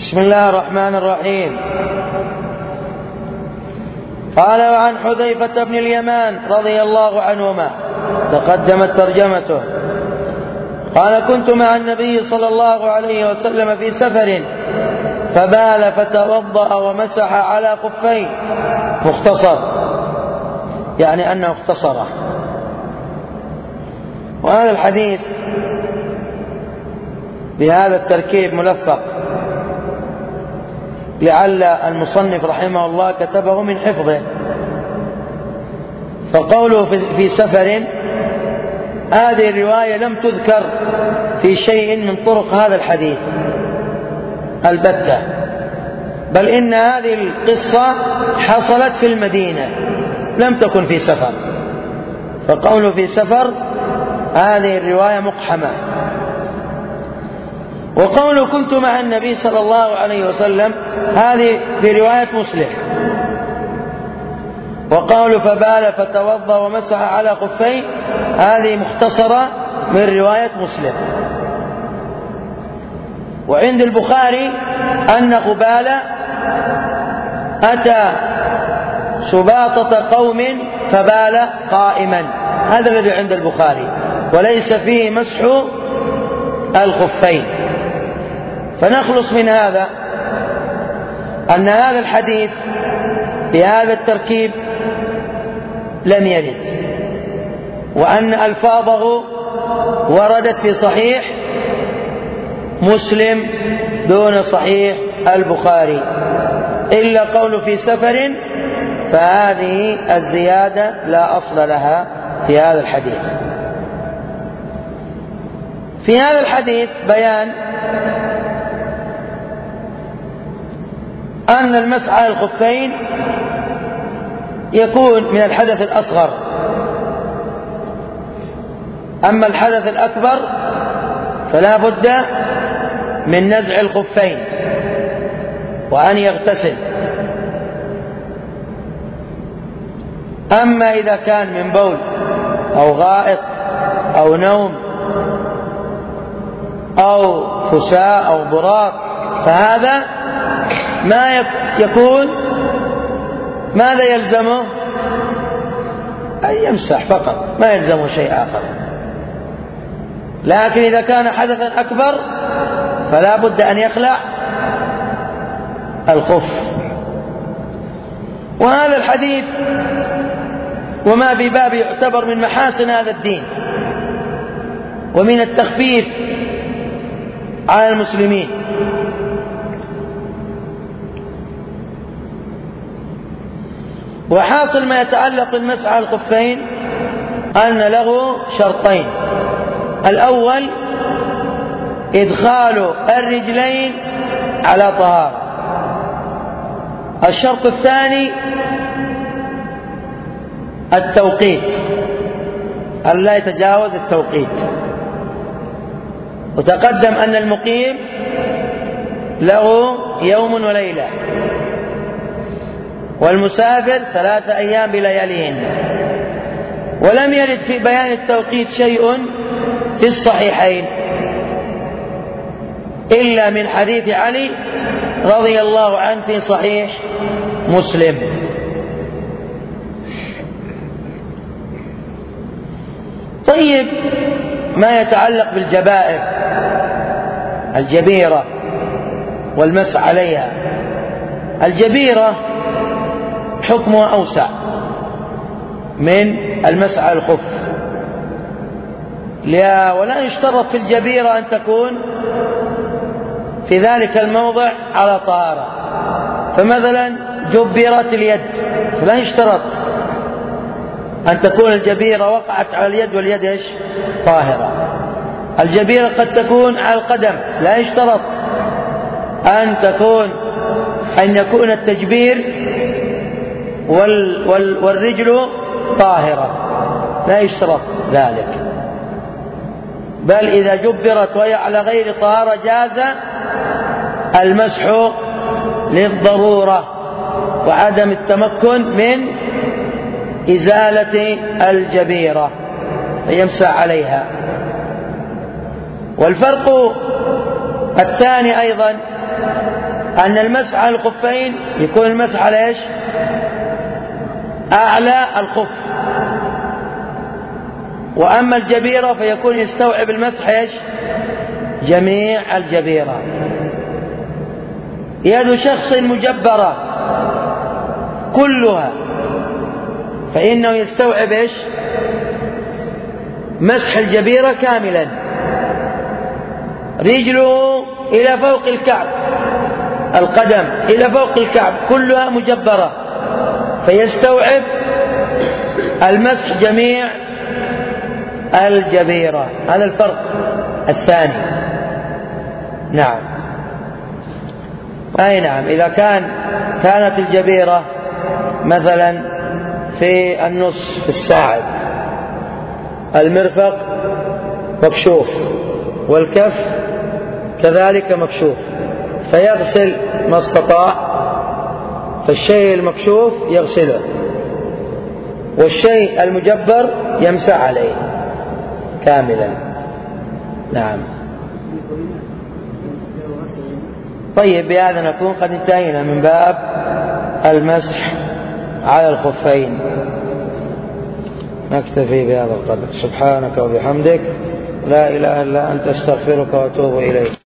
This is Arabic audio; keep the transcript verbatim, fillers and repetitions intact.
بسم الله الرحمن الرحيم. قال: وعن حذيفة بن اليمان رضي الله عنهما، تقدمت ترجمته، قال: كنت مع النبي صلى الله عليه وسلم في سفر فبال فتوضأ ومسح على خفيه. مختصر، يعني أنه اختصره. وهذا الحديث بهذا التركيب ملفق، لعل المصنف رحمه الله كتبه من حفظه. فقوله في سفر، هذه الرواية لم تذكر في شيء من طرق هذا الحديث البتة، بل إن هذه القصة حصلت في المدينة، لم تكن في سفر. فقوله في سفر هذه الرواية مقحمة. وقوله كنت مع النبي صلى الله عليه وسلم هذه في رواية مسلم. وقوله فبال فتوضأ ومسح على خفيه هذه مختصرة من رواية مسلم. وعند البخاري أن قبال أتى سباطة قوم فبال قائما، هذا الذي عند البخاري، وليس فيه مسح الخفين. فنخلص من هذا أن هذا الحديث بهذا التركيب لم يرد، وأن ألفاظه وردت في صحيح مسلم دون صحيح البخاري، إلا قول في سفر، فهذه الزيادة لا أصل لها في هذا الحديث. في هذا الحديث بيان أن المسح على الخفين يكون من الحدث الأصغر، أما الحدث الأكبر فلا بد من نزع الخفين وأن يغتسل. أما إذا كان من بول أو غائط أو نوم أو فساء أو ضرار، فهذا ما يكون ماذا يلزمه؟ أن يمسح فقط، ما يلزمه شيء آخر. لكن إذا كان حدثا أكبر فلا بد أن يخلع الخف. وهذا الحديث وما في باب يعتبر من محاسن هذا الدين ومن التخفيف على المسلمين. وحاصل ما يتعلق بالمسح على الخفين أن له شرطين: الأول إدخال الرجلين على طهارة، الشرط الثاني التوقيت، أن لا يتجاوز التوقيت. وتقدم أن المقيم له يوم وليلة، والمسافر ثلاثة أيام بلياليهن. ولم يرد في بيان التوقيت شيء في الصحيحين إلا من حديث علي رضي الله عنه في صحيح مسلم. طيب، ما يتعلق بالجبائر الجبيرة والمسح عليها. الجبيرة حكمها أوسع من المسح على الخف، ولا يشترط في الجبيرة أن تكون في ذلك الموضع على طهارة. فمثلا جبرت اليد، لا يشترط أن تكون الجبيرة وقعت على اليد واليد إيش؟ طاهرة. الجبيرة قد تكون على القدم، لا يشترط أن تكون أن يكون التجبير وال وال والرجل طاهرة، لا يشترط ذلك. بل إذا جبرت وهي على غير طهارة جاز المسح للضرورة وعدم التمكن من إزالة الجبيرة، فيمسح عليها. والفرق الثاني أيضا أن المسح على الخفين يكون المسح على إيش؟ أعلى الخف. وأما الجبيرة فيكون يستوعب المسح إيش؟ جميع الجبيرة. يد شخص مجبرة كلها فإنه يستوعب إيش؟ مسح الجبيرة كاملا. رجله إلى فوق الكعب، القدم إلى فوق الكعب كلها مجبرة فيستوعب المسح جميع الجبيرة. هذا الفرق الثاني. نعم. أي نعم. إذا كان كانت الجبيرة مثلا في النص في الساعد، المرفق مكشوف والكف كذلك مكشوف، فيغسل ما استطاع، فالشيء المكشوف يغسله والشيء المجبر يمسح عليه كاملا. نعم. طيب، بهذا نكون قد انتهينا من باب المسح على الخفين. نكتفي بهذا القدر. سبحانك وبحمدك، لا إله إلا أنت، استغفرك وأتوب إليك.